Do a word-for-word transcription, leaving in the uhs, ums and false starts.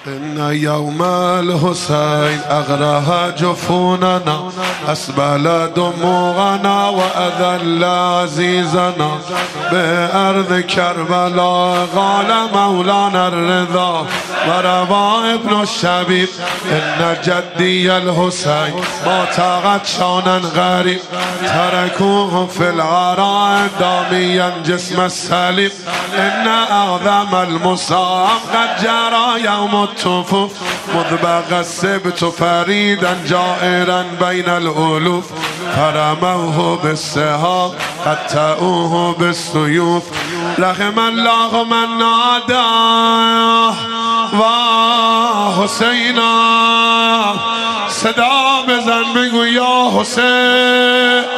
إن يوم الحسين أغرى جفوننا أسبل دموعنا وأذل عزيزنا بأرض كربلاء قال مولانا الرضا وروى ابن الشبيب إن جدي الحسين ما طاقت شانا غريب تركوه في العراء داميا جسم السليم إن أعظم المصاب قد جرى يوم الطفوف مذ بقى السبت فريدا جائرا بين الألوف فرموه بالسهام قطعوه بالسيوف رحم الله من ناداه وحسینا صدا بزن بگو یا حسین